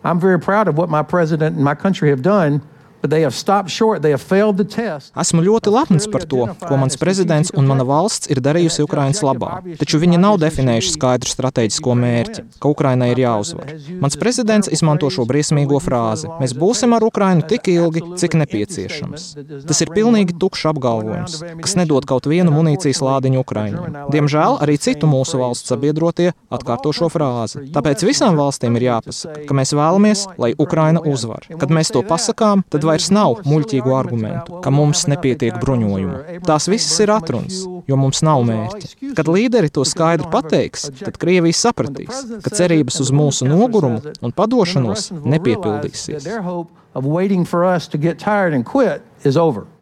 I'm very proud of what my president and my country have done. Esmu ļoti lepns par to, ko mans prezidents un mana valsts ir darījusi Ukrainas labā. Taču viņi nav definējuši skaidru stratēģisko mērķi, ka Ukrainai ir jāuzvar. Mans prezidents izmanto šo briesmīgo frāzi: mēs būsim ar Ukrainu tik ilgi, cik nepieciešams. Tas ir pilnīgi tukšs apgalvojums, kas nedod kaut vienu munīcijas lādiņu Ukraiņiem. Diemžēl arī citu mūsu valsts sabiedrotie atkārto šo frāzi. Tāpēc visām valstīm ir jāpasaka, ka mēs vēlamies, lai Ukraina uzvar. Kad mēs to pasakām, tad vairs nav muļķīgu argumentu, ka mums nepietiek bruņojumu. Tās visas ir atrunas, jo mums nav mērķa. Kad līderi to skaidri pateiks, tad Krievija sapratīs, ka cerības uz mūsu nogurumu un padošanos nepiepildīsies.